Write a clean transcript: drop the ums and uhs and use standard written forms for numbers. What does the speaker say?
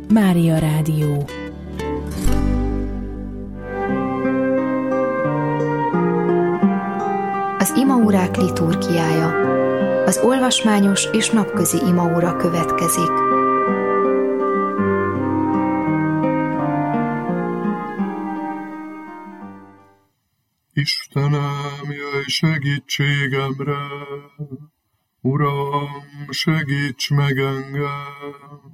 Mária Rádió. Az imaórák liturgiája. Az olvasmányos és napközi imaóra következik. Istenem, jöjj segítségemre! Uram, segíts meg engem!